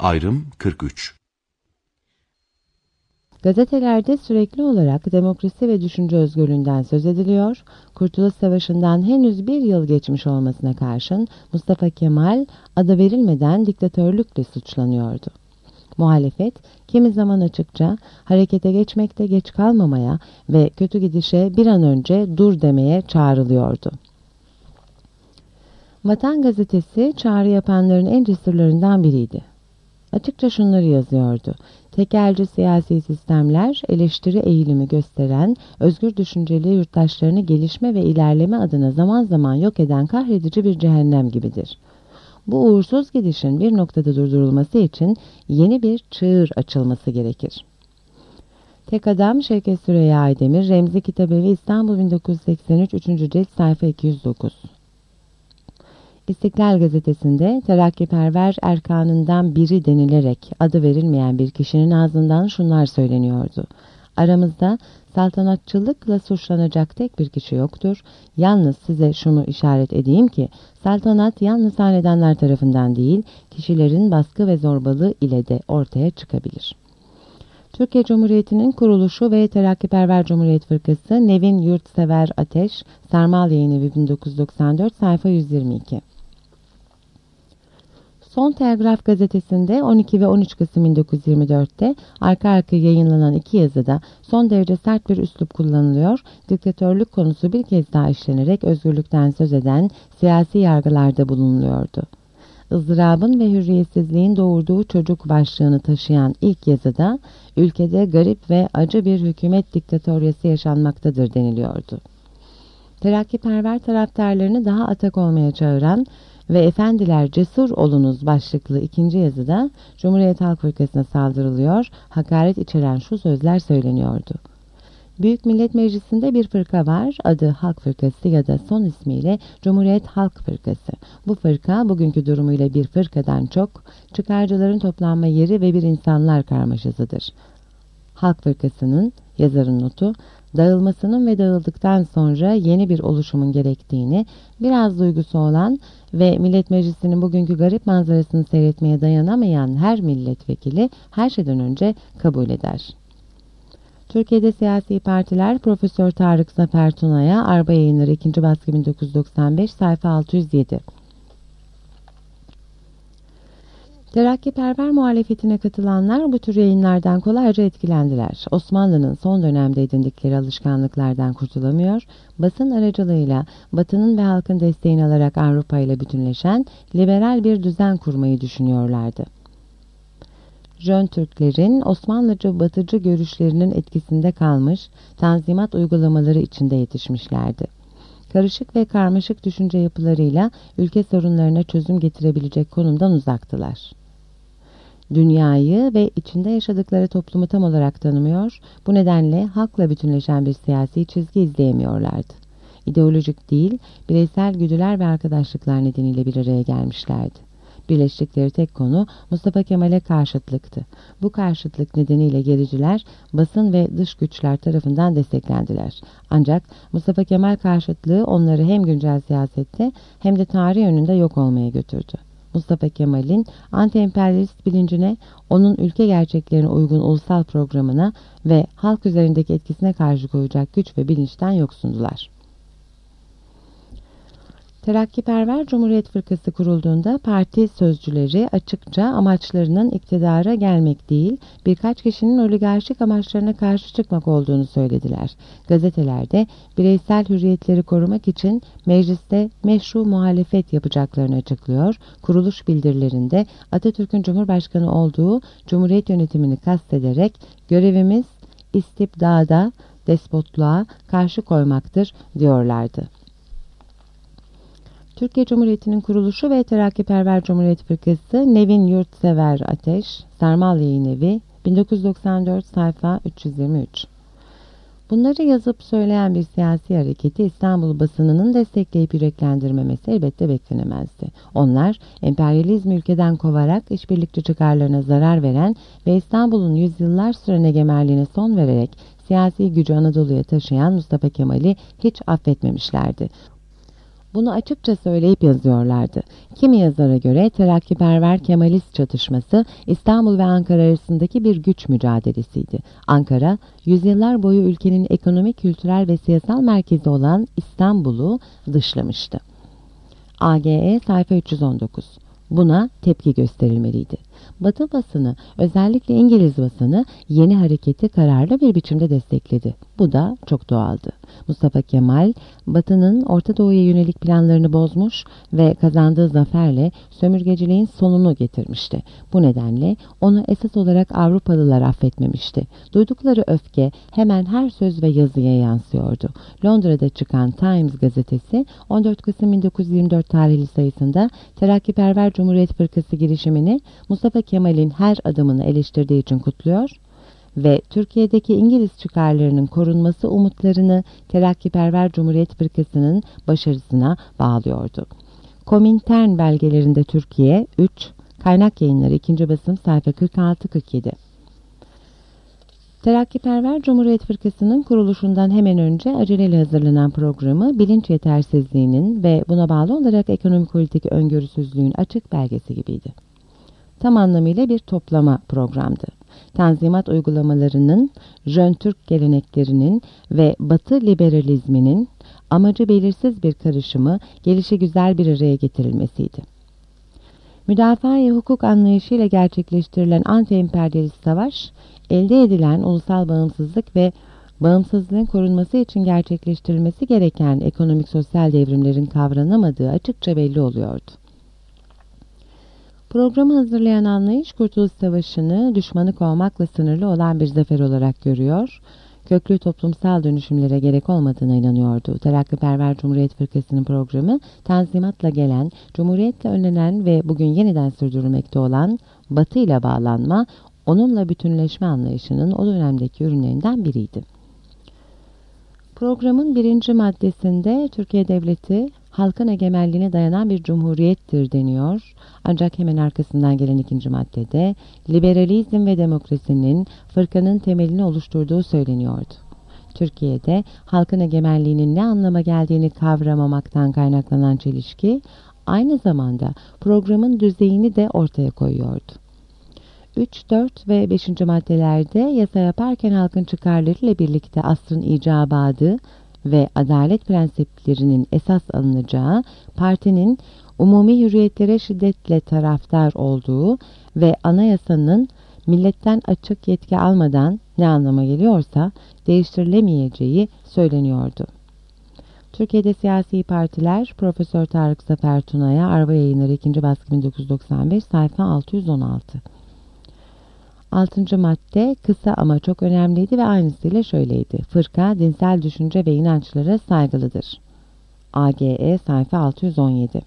Ayrım 43. Gazetelerde sürekli olarak demokrasi ve düşünce özgürlüğünden söz ediliyor, Kurtuluş Savaşı'ndan henüz bir yıl geçmiş olmasına karşın Mustafa Kemal adı verilmeden diktatörlükle suçlanıyordu. Muhalefet, kimi zaman açıkça harekete geçmekte geç kalmamaya ve kötü gidişe bir an önce dur demeye çağrılıyordu. Vatan Gazetesi çağrı yapanların en cesurlarından biriydi. Açıkça şunları yazıyordu: tekelci siyasi sistemler, eleştiri eğilimi gösteren, özgür düşünceli yurttaşlarını gelişme ve ilerleme adına zaman zaman yok eden kahredici bir cehennem gibidir. Bu uğursuz gidişin bir noktada durdurulması için yeni bir çığır açılması gerekir. Tek Adam Şevket Süreyya Aydemir, Remzi Kitabevi, İstanbul 1983, 3. cilt, sayfa 209. İstiklal Gazetesi'nde terakkiperver erkanından biri denilerek adı verilmeyen bir kişinin ağzından şunlar söyleniyordu: aramızda saltanatçılıkla suçlanacak tek bir kişi yoktur. Yalnız size şunu işaret edeyim ki saltanat yalnız hanedanlar tarafından değil, kişilerin baskı ve zorbalığı ile de ortaya çıkabilir. Türkiye Cumhuriyeti'nin kuruluşu ve Terakkiperver Cumhuriyet Fırkası, Nevin Yurtsever Ateş, Sarmal Yayınevi 1994, sayfa 122. Son Telgraf Gazetesi'nde 12 ve 13 Kasım 1924'te arka arkaya yayınlanan iki yazıda son derece sert bir üslup kullanılıyor, diktatörlük konusu bir kez daha işlenerek özgürlükten söz eden siyasi yargılarda bulunuluyordu. ızdırabın ve hürriyetsizliğin doğurduğu çocuk başlığını taşıyan ilk yazıda ülkede garip ve acı bir hükümet diktatoryası yaşanmaktadır deniliyordu. Terakkiperver taraftarlarını daha atak olmaya çağıran ve efendiler cesur olunuz başlıklı ikinci yazıda Cumhuriyet Halk Fırkası'na saldırılıyor, hakaret içeren şu sözler söyleniyordu: Büyük Millet Meclisi'nde bir fırka var, adı Halk Fırkası ya da son ismiyle Cumhuriyet Halk Fırkası. Bu fırka bugünkü durumuyla bir fırkadan çok, çıkarcıların toplanma yeri ve bir insanlar karmaşasıdır. Halk Fırkası'nın, yazarın notu, dağılmasının ve dağıldıktan sonra yeni bir oluşumun gerektiğini, biraz duygusu olan ve Millet Meclisi'nin bugünkü garip manzarasını seyretmeye dayanamayan her milletvekili her şeyden önce kabul eder. Türkiye'de siyasi partiler Profesör Tarık Zafer Tuna'ya, Arba Yayınları 2. baskı 1995, sayfa 607. Terakkiperver muhalefetine katılanlar bu tür yayınlardan kolayca etkilendiler. Osmanlı'nın son dönemde edindikleri alışkanlıklardan kurtulamıyor, basın aracılığıyla Batı'nın ve halkın desteğini alarak Avrupa ile bütünleşen liberal bir düzen kurmayı düşünüyorlardı. Jön Türklerin Osmanlıcı batıcı görüşlerinin etkisinde kalmış, tanzimat uygulamaları içinde yetişmişlerdi. Karışık ve karmaşık düşünce yapılarıyla ülke sorunlarına çözüm getirebilecek konumdan uzaktılar. Dünyayı ve içinde yaşadıkları toplumu tam olarak tanımıyor, bu nedenle halkla bütünleşen bir siyasi çizgi izleyemiyorlardı. İdeolojik değil, bireysel güdüler ve arkadaşlıklar nedeniyle bir araya gelmişlerdi. Birleştikleri tek konu Mustafa Kemal'e karşıtlıktı. Bu karşıtlık nedeniyle gericiler, basın ve dış güçler tarafından desteklendiler. Ancak Mustafa Kemal karşıtlığı onları hem güncel siyasette hem de tarih önünde yok olmaya götürdü. Mustafa Kemal'in anti-emperyalist bilincine, onun ülke gerçeklerine uygun ulusal programına ve halk üzerindeki etkisine karşı koyacak güç ve bilinçten yoksundular. Terakkiperver Cumhuriyet Fırkası kurulduğunda parti sözcüleri açıkça amaçlarının iktidara gelmek değil, birkaç kişinin oligarşik amaçlarına karşı çıkmak olduğunu söylediler. Gazetelerde bireysel hürriyetleri korumak için mecliste meşru muhalefet yapacaklarını açıklıyor, kuruluş bildirilerinde Atatürk'ün Cumhurbaşkanı olduğu Cumhuriyet yönetimini kastederek görevimiz istibdada, despotluğa karşı koymaktır diyorlardı. Türkiye Cumhuriyeti'nin kuruluşu ve Terakkiperver Cumhuriyet Fırkası, Nevin Yurtsever Ateş, Sarmal Yayınevi 1994, sayfa 323. Bunları yazıp söyleyen bir siyasi hareketi İstanbul basınının destekleyip yüreklendirmemesi elbette beklenemezdi. Onlar, emperyalizmi ülkeden kovarak işbirlikçi çıkarlarına zarar veren ve İstanbul'un yüzyıllar süren egemenliğine son vererek siyasi gücü Anadolu'ya taşıyan Mustafa Kemal'i hiç affetmemişlerdi. Bunu açıkça söyleyip yazıyorlardı. Kimi yazara göre terakkiperver Kemalist çatışması İstanbul ve Ankara arasındaki bir güç mücadelesiydi. Ankara, yüzyıllar boyu ülkenin ekonomik, kültürel ve siyasal merkezi olan İstanbul'u dışlamıştı. AGE sayfa 319. Buna tepki gösterilmeliydi. Batı basını, özellikle İngiliz basını yeni hareketi kararlı bir biçimde destekledi. Bu da çok doğaldı. Mustafa Kemal, Batı'nın Orta Doğu'ya yönelik planlarını bozmuş ve kazandığı zaferle sömürgeciliğin sonunu getirmişti. Bu nedenle onu esas olarak Avrupalılar affetmemişti. Duydukları öfke hemen her söz ve yazıya yansıyordu. Londra'da çıkan Times gazetesi 14 Kasım 1924 tarihli sayısında Terakkiperver Cumhuriyet Fırkası girişimini Mustafa Kemal'in her adımını eleştirdiği için kutluyor ve Türkiye'deki İngiliz çıkarlarının korunması umutlarını Terakkiperver Cumhuriyet Fırkası'nın başarısına bağlıyordu. Komintern belgelerinde Türkiye 3, Kaynak Yayınları 2. basım sayfa 46-47. Terakkiperver Cumhuriyet Fırkası'nın kuruluşundan hemen önce aceleyle hazırlanan programı bilinç yetersizliğinin ve buna bağlı olarak ekonomik politik öngörüsüzlüğün açık belgesi gibiydi. Tam anlamıyla bir toplama programdı. Tanzimat uygulamalarının, Jön Türk geleneklerinin ve Batı liberalizminin amacı belirsiz bir karışımı, gelişigüzel bir araya getirilmesiydi. Müdafaa-i hukuk anlayışıyla gerçekleştirilen anti-emperyalist savaş, elde edilen ulusal bağımsızlık ve bağımsızlığın korunması için gerçekleştirilmesi gereken ekonomik sosyal devrimlerin kavranamadığı açıkça belli oluyordu. Programı hazırlayan anlayış, Kurtuluş Savaşı'nı düşmanı kovmakla sınırlı olan bir zafer olarak görüyor, köklü toplumsal dönüşümlere gerek olmadığına inanıyordu. Terakkiperver Cumhuriyet Fırkası'nın programı, Tanzimat'la gelen, Cumhuriyet'le önlenen ve bugün yeniden sürdürülmekte olan Batı ile bağlanma, onunla bütünleşme anlayışının o dönemdeki ürünlerinden biriydi. Programın 1. maddesinde Türkiye Devleti, halkın egemenliğine dayanan bir cumhuriyettir deniyor. Ancak hemen arkasından gelen 2. maddede liberalizm ve demokrasinin fırkanın temelini oluşturduğu söyleniyordu. Türkiye'de halkın egemenliğinin ne anlama geldiğini kavramamaktan kaynaklanan çelişki, aynı zamanda programın düzeyini de ortaya koyuyordu. 3, 4 ve 5. maddelerde yasa yaparken halkın çıkarlarıyla birlikte asrın icabadı ve adalet prensiplerinin esas alınacağı, partinin umumi hürriyetlere şiddetle taraftar olduğu ve anayasanın milletten açık yetki almadan ne anlama geliyorsa değiştirilemeyeceği söyleniyordu. Türkiye'de siyasi partiler Profesör Tarık Zafer Tuna'ya, Arva Yayınları 2. baskı 1995 sayfa 616. 6. madde kısa ama çok önemliydi ve aynısıyla şöyleydi. Fırka, dinsel düşünce ve inançlara saygılıdır. AGE sayfa 617.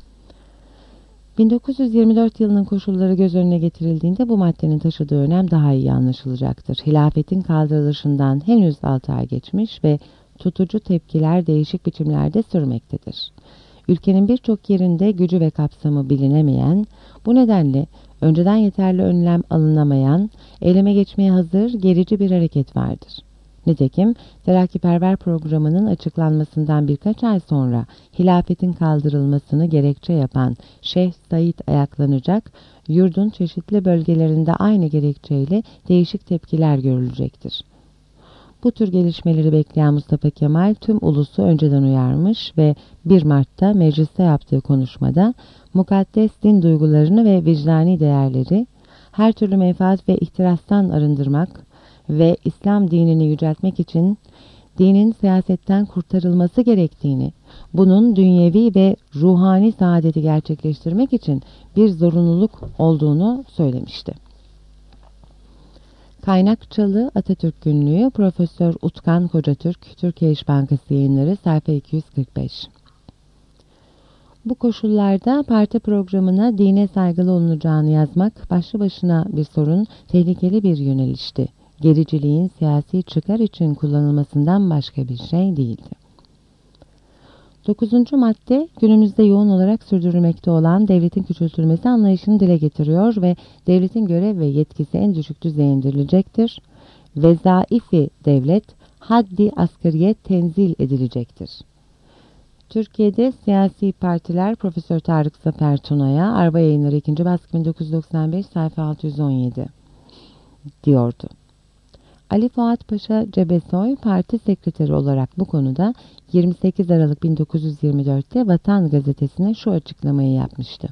1924 yılının koşulları göz önüne getirildiğinde bu maddenin taşıdığı önem daha iyi anlaşılacaktır. Hilafetin kaldırılışından henüz 6 ay geçmiş ve tutucu tepkiler değişik biçimlerde sürmektedir. Ülkenin birçok yerinde gücü ve kapsamı bilinemeyen, bu nedenle önceden yeterli önlem alınamayan, eyleme geçmeye hazır gerici bir hareket vardır. Nitekim Terakkiperver programının açıklanmasından birkaç ay sonra hilafetin kaldırılmasını gerekçe yapan Şeyh Said ayaklanacak, yurdun çeşitli bölgelerinde aynı gerekçeyle değişik tepkiler görülecektir. Bu tür gelişmeleri bekleyen Mustafa Kemal tüm ulusu önceden uyarmış ve 1 Mart'ta mecliste yaptığı konuşmada mukaddes din duygularını ve vicdani değerleri her türlü menfaat ve ihtirastan arındırmak ve İslam dinini yüceltmek için dinin siyasetten kurtarılması gerektiğini, bunun dünyevi ve ruhani saadeti gerçekleştirmek için bir zorunluluk olduğunu söylemişti. Kaynakçalı Atatürk Günlüğü, Profesör Utkan Kocatürk, Türkiye İş Bankası Yayınları, sayfa 245. Bu koşullarda parti programına dine saygılı olunacağını yazmak başlı başına bir sorun, tehlikeli bir yönelişti. Gericiliğin siyasi çıkar için kullanılmasından başka bir şey değildi. 9. madde günümüzde yoğun olarak sürdürülmekte olan devletin küçültülmesi anlayışını dile getiriyor ve devletin görev ve yetkisi en düşük düzeye indirilecektir. Vezaifi devlet haddi asgariyet tenzil edilecektir. Türkiye'de siyasi partiler Profesör Tarık Zafer Tuna'ya Arba Yayınları 2. baskı 1995 sayfa 617 diyordu. Ali Fuat Paşa Cebesoy parti sekreteri olarak bu konuda 28 Aralık 1924'te Vatan Gazetesi'ne şu açıklamayı yapmıştı.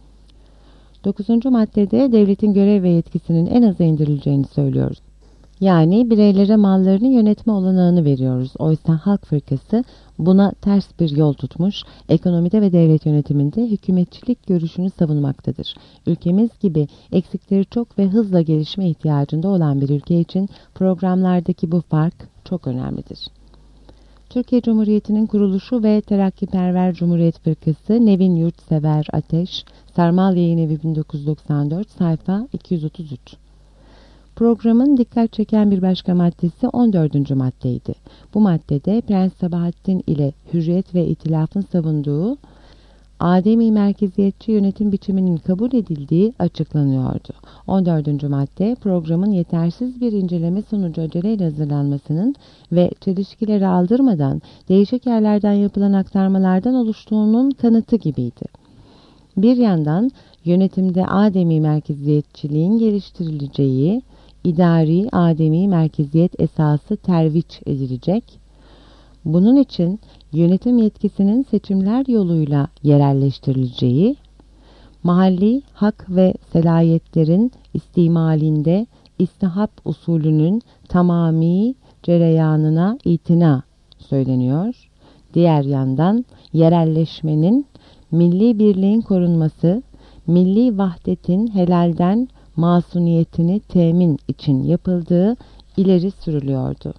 9. maddede devletin görev ve yetkisinin en aza indirileceğini söylüyoruz. Yani bireylere mallarını yönetme olanağını veriyoruz. Oysa Halk Fırkası buna ters bir yol tutmuş, ekonomide ve devlet yönetiminde hükümetçilik görüşünü savunmaktadır. Ülkemiz gibi eksikleri çok ve hızla gelişme ihtiyacında olan bir ülke için programlardaki bu fark çok önemlidir. Türkiye Cumhuriyeti'nin kuruluşu ve Terakkiperver Cumhuriyet Fırkası Nevin Yurtsever Ateş, Sarmal Yayınevi 1994 sayfa 233. Programın dikkat çeken bir başka maddesi 14. maddeydi. Bu maddede Prens Sabahattin ile Hürriyet ve İtilaf'ın savunduğu ademi merkeziyetçi yönetim biçiminin kabul edildiği açıklanıyordu. 14. madde programın yetersiz bir inceleme sonucu aceleyle hazırlanmasının ve çelişkileri aldırmadan değişik yerlerden yapılan aktarmalardan oluştuğunun kanıtı gibiydi. Bir yandan yönetimde ademi merkeziyetçiliğin geliştirileceği, idari ademi merkeziyet esası terviç edilecek. Bunun için yönetim yetkisinin seçimler yoluyla yerelleştirileceği, mahalli hak ve selayetlerin istimalinde istihap usulünün tamami cereyanına itina söyleniyor. Diğer yandan yerelleşmenin milli birliğin korunması, milli vahdetin helalden masuniyetini temin için yapıldığı ileri sürülüyordu.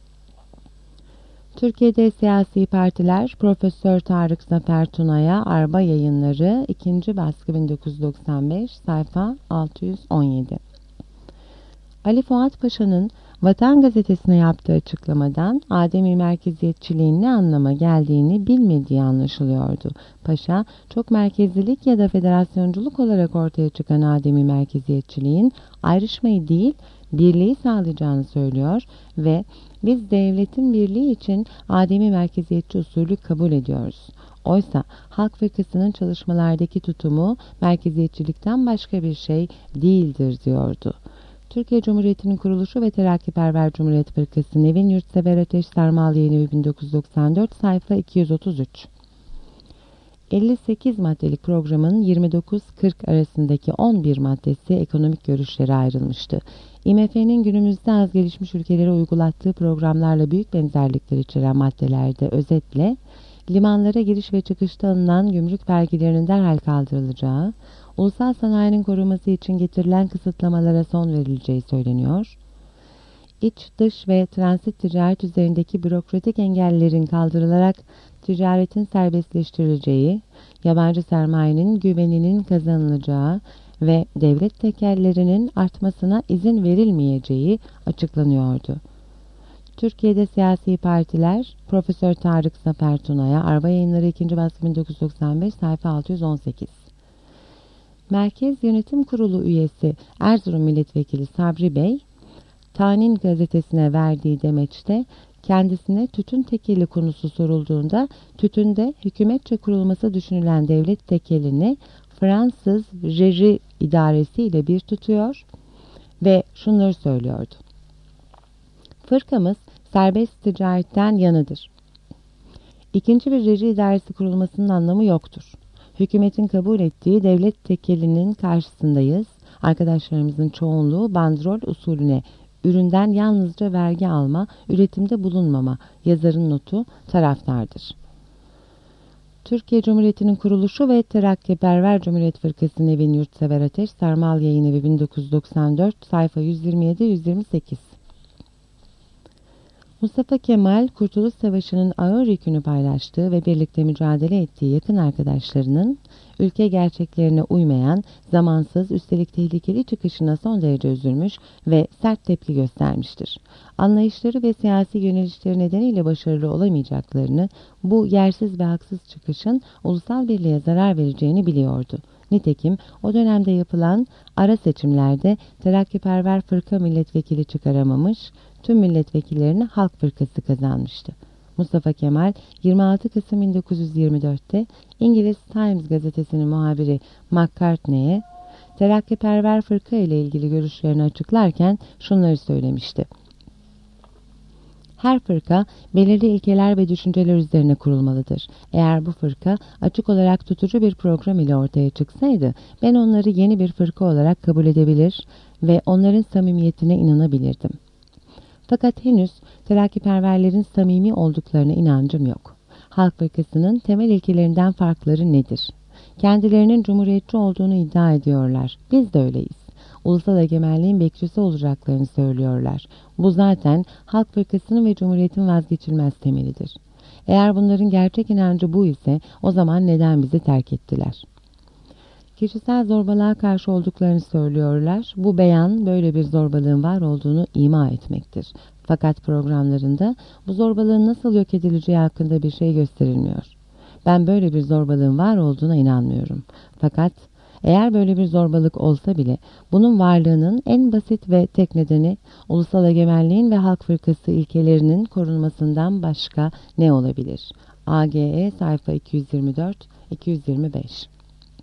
Türkiye'de siyasi partiler Profesör Tarık Zafer Tuna'ya Arba Yayınları 2. baskı 1995 sayfa 617. Ali Fuat Paşa'nın Vatan Gazetesi'ne yaptığı açıklamadan ademi merkeziyetçiliğin ne anlama geldiğini bilmediği anlaşılıyordu. Paşa, çok merkezlilik ya da federasyonculuk olarak ortaya çıkan ademi merkeziyetçiliğin ayrışmayı değil, birliği sağlayacağını söylüyor ve biz devletin birliği için ademi merkeziyetçi usulü kabul ediyoruz. Oysa Halk Fırkası'nın çalışmalardaki tutumu merkeziyetçilikten başka bir şey değildir diyordu. Türkiye Cumhuriyeti'nin kuruluşu ve Terakkiperver Cumhuriyet Fırkası Nevin Yurtsever Ateş Sarmal Yayınevi 1994 sayfa 233. 58 maddelik programın 29-40 arasındaki 11 maddesi ekonomik görüşlere ayrılmıştı. IMF'nin günümüzde az gelişmiş ülkelere uygulattığı programlarla büyük benzerlikler içeren maddelerde özetle limanlara giriş ve çıkışta alınan gümrük vergilerinin derhal kaldırılacağı, ulusal sanayinin korunması için getirilen kısıtlamalara son verileceği söyleniyor. İç, dış ve transit ticaret üzerindeki bürokratik engellerin kaldırılarak ticaretin serbestleştirileceği, yabancı sermayenin güveninin kazanılacağı ve devlet tekellerinin artmasına izin verilmeyeceği açıklanıyordu. Türkiye'de siyasi partiler Profesör Tarık Zafer Tuna'ya Arba Yayınları 2. baskı 1995 sayfa 618. Merkez Yönetim Kurulu üyesi Erzurum Milletvekili Sabri Bey, Tanin gazetesine verdiği demeçte kendisine tütün tekeli konusu sorulduğunda tütünde hükümetçe kurulması düşünülen devlet tekelini Fransız Reji idaresi ile bir tutuyor ve şunları söylüyordu. Fırkamız serbest ticaretten yanıdır. İkinci bir reji idaresi kurulmasının anlamı yoktur. Hükümetin kabul ettiği devlet tekelinin karşısındayız. Arkadaşlarımızın çoğunluğu bandrol usulüne, üründen yalnızca vergi alma, üretimde bulunmama, yazarın notu taraftardır. Türkiye Cumhuriyeti'nin kuruluşu ve Terakkiperver Cumhuriyet Fırkası Nevin Yurtsever Ateş Sarmal Yayınevi 1994 sayfa 127-128. Mustafa Kemal, Kurtuluş Savaşı'nın ağır yükünü paylaştığı ve birlikte mücadele ettiği yakın arkadaşlarının ülke gerçeklerine uymayan, zamansız, üstelik tehlikeli çıkışına son derece üzülmüş ve sert tepki göstermiştir. Anlayışları ve siyasi yönelişleri nedeniyle başarılı olamayacaklarını, bu yersiz ve haksız çıkışın ulusal birliğe zarar vereceğini biliyordu. Nitekim o dönemde yapılan ara seçimlerde Terakkiperver Fırka milletvekili çıkaramamış, tüm milletvekillerini Halk Fırkası kazanmıştı. Mustafa Kemal 26 Kasım 1924'te İngiliz Times gazetesinin muhabiri McCartney'e terakkiperver fırka ile ilgili görüşlerini açıklarken şunları söylemişti. Her fırka belirli ilkeler ve düşünceler üzerine kurulmalıdır. Eğer bu fırka açık olarak tutucu bir program ile ortaya çıksaydı, ben onları yeni bir fırka olarak kabul edebilir ve onların samimiyetine inanabilirdim. Fakat henüz terakkiperverlerin samimi olduklarına inancım yok. Halk Fırkası'nın temel ilkelerinden farkları nedir? Kendilerinin cumhuriyetçi olduğunu iddia ediyorlar. Biz de öyleyiz. Ulusal egemenliğin bekçisi olacaklarını söylüyorlar. Bu zaten Halk Fırkası'nın ve Cumhuriyet'in vazgeçilmez temelidir. Eğer bunların gerçek inancı bu ise o zaman neden bizi terk ettiler? Kişisel zorbalığa karşı olduklarını söylüyorlar. Bu beyan böyle bir zorbalığın var olduğunu ima etmektir. Fakat programlarında bu zorbalığın nasıl yok edileceği hakkında bir şey gösterilmiyor. Ben böyle bir zorbalığın var olduğuna inanmıyorum. Fakat eğer böyle bir zorbalık olsa bile bunun varlığının en basit ve tek nedeni ulusal egemenliğin ve Halk Fırkası ilkelerinin korunmasından başka ne olabilir? AGE sayfa 224-225.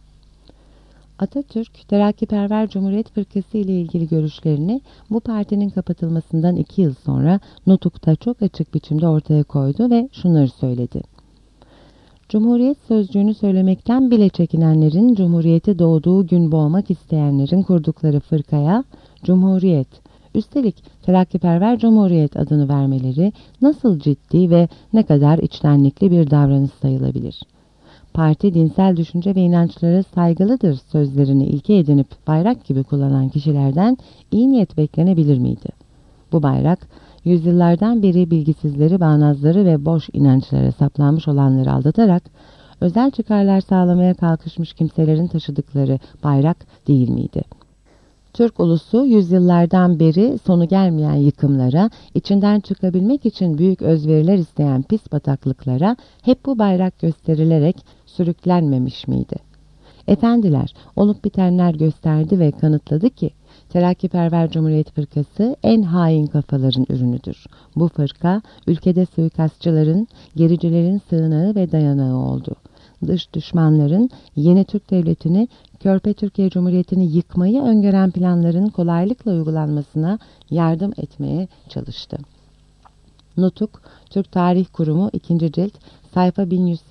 Atatürk, Terakkiperver Cumhuriyet Fırkası ile ilgili görüşlerini bu partinin kapatılmasından 2 yıl sonra Nutuk'ta çok açık biçimde ortaya koydu ve şunları söyledi. Cumhuriyet sözcüğünü söylemekten bile çekinenlerin, Cumhuriyeti doğduğu gün boğmak isteyenlerin kurdukları fırkaya Cumhuriyet, üstelik Terakkiperver Cumhuriyet adını vermeleri nasıl ciddi ve ne kadar içtenlikli bir davranış sayılabilir? Parti dinsel düşünce ve inançlara saygılıdır sözlerini ilke edinip bayrak gibi kullanan kişilerden iyi niyet beklenebilir miydi? Bu bayrak, yüzyıllardan beri bilgisizleri, bağnazları ve boş inançlara saplanmış olanları aldatarak özel çıkarlar sağlamaya kalkışmış kimselerin taşıdıkları bayrak değil miydi? Türk ulusu yüzyıllardan beri sonu gelmeyen yıkımlara, içinden çıkabilmek için büyük özveriler isteyen pis bataklıklara hep bu bayrak gösterilerek sürüklenmemiş miydi? Efendiler, olup bitenler gösterdi ve kanıtladı ki Terakkiperver Cumhuriyet Fırkası en hain kafaların ürünüdür. Bu fırka ülkede suikastçıların, gericilerin sığınağı ve dayanağı oldu. Dış düşmanların yeni Türk Devleti'ni, Körpe Türkiye Cumhuriyeti'ni yıkmayı öngören planların kolaylıkla uygulanmasına yardım etmeye çalıştı. Nutuk, Türk Tarih Kurumu 2. cilt, sayfa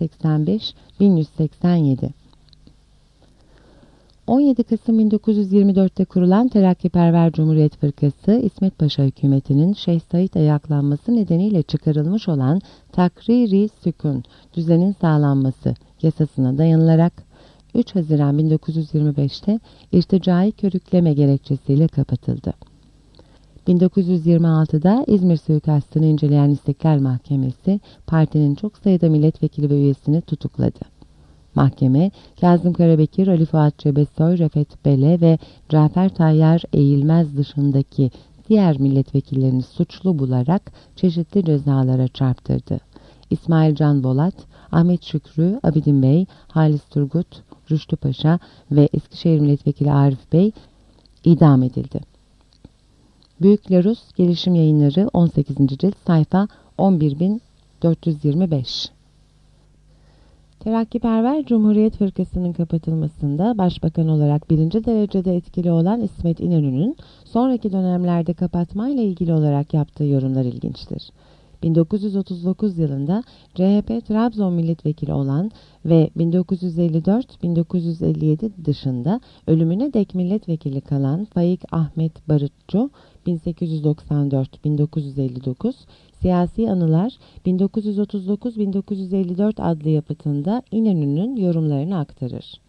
1185-1187. 17 Kasım 1924'te kurulan Terakkiperver Cumhuriyet Fırkası, İsmet Paşa hükümetinin Şeyh Said ayaklanması nedeniyle çıkarılmış olan Takriri Sükun, düzenin sağlanması yasasına dayanılarak 3 Haziran 1925'te irticai körükleme gerekçesiyle kapatıldı. 1926'da İzmir suikastını inceleyen İstiklal Mahkemesi, partinin çok sayıda milletvekili ve üyesini tutukladı. Mahkeme, Kazım Karabekir, Ali Fuat Cebesoy, Refet Bele ve Cafer Tayyar Eğilmez dışındaki diğer milletvekillerini suçlu bularak çeşitli cezalara çarptırdı. İsmail Can Bolat, Ahmet Şükrü, Abidin Bey, Halis Turgut, Rüştü Paşa ve Eskişehir Milletvekili Arif Bey idam edildi. Büyük Larus Gelişim Yayınları 18. cilt sayfa 11425. Terakkiperver Cumhuriyet Fırkası'nın kapatılmasında başbakan olarak 1. derecede etkili olan İsmet İnönü'nün sonraki dönemlerde kapatmayla ilgili olarak yaptığı yorumlar ilginçtir. 1939 yılında CHP Trabzon milletvekili olan ve 1954-1957 dışında ölümüne dek milletvekili kalan Faik Ahmet Barutçu 1894-1959 Siyasi Anılar 1939-1954 adlı yapıtında İnönü'nün yorumlarını aktarır.